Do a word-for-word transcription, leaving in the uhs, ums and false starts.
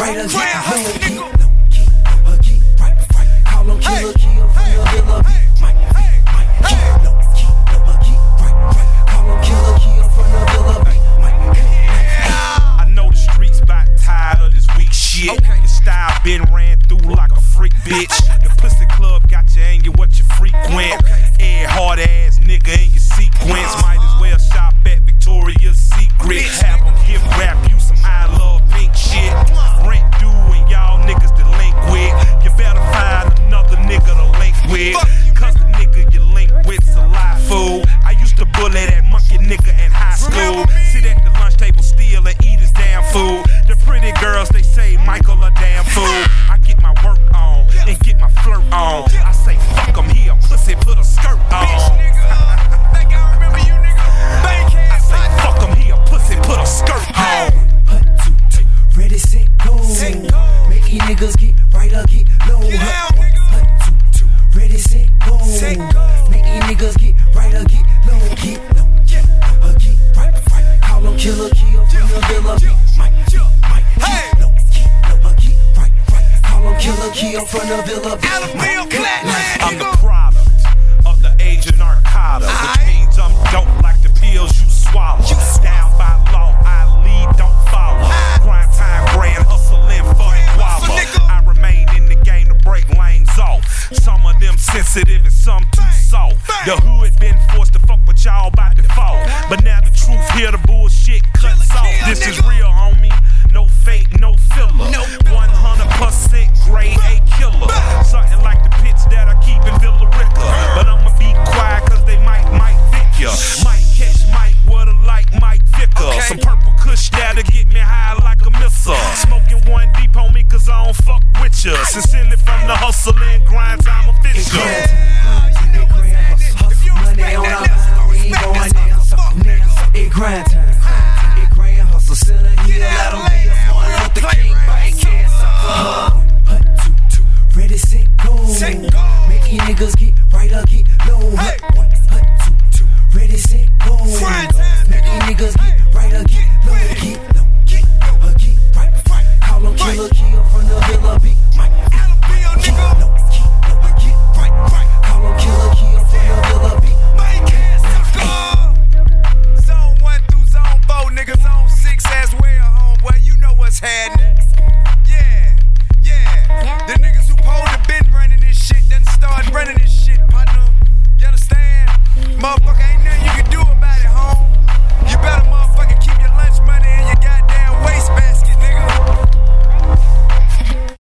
right or get low. Keep low, keep low, or keep right, right. Call him Killer Kill from the Villa Beat. Mike, Mike, Mike. Keep low, keep low, or keep right, right. Call him Killer Kill from the Villa Beat. Mike, Mike. I know the streets about tired of this weak shit. Your style been ran through like a freak bitch. The pussy club got you angry what you frequent. Air hard ass nigga in your sequence. Might as well shop at Victoria's Secret. Have them give rap you some I love pink shit. Rent due and y'all niggas delinquent. You better find another nigga to link with. Cause the nigga you link with's a lie fool. I used to bully that monkey nigga in high school. Sit at the lunch table steal and eat his damn food. The pretty girls they say Michael a damn fool. I get my work on and get my flirt on. I say fuck him, he a pussy, put a skirt on. I say fuck him, he a pussy, put a skirt on. Hut two, two, ready, set, go. Make these niggas get right or get low. Hut two, two, ready, set, go. Make these niggas get right or get low. Get low, get low, or get right, right. Call him Killer Kill from the Villa Beat. Mike, Mike, get low, get low, or get right, right. Call him Killer Kill from the Villa Beat. I'm the product of the age of narcotics, which means I'm dope like the pills you swallow. Down by law, I lead, don't follow. Grind time, grand hustling for the guava. I remain in the game to break lanes off. Some of them sensitive and some too soft. The hood been forced to fuck with y'all by default, but now the truth here, the bullshit cuts off. This is real, homie. No fake, no filler. one hundred percent grade A killer. Something like the pits that I keep in Villa Rica. But I'ma be quiet cause they might, might pick ya. Might catch Mike with a like Mike Vicker. Some purple kush that'll get me high like a missile. Smoking one deep on me cause I don't fuck with ya. Sincerely from the hustle and grind time official. Money on our mind, we ain't going down. It grind time. It grand hustle. Sit here, let them be a Martin Luther King. Bank ass sucker. Hut two, two, ready, set, go. Make these niggas get right or get low. Hut one, hut two, two, ready, set, go. Make these niggas get right or get low. Get low, get low, or get right, right. Call him Killer Kill from the Villa Beat. Mike, get low, get low, or get right, right. Call him Killer Kill from the Villa Beat. Zone one through zone four, niggas zone six as well, homeboy. You know what's happening.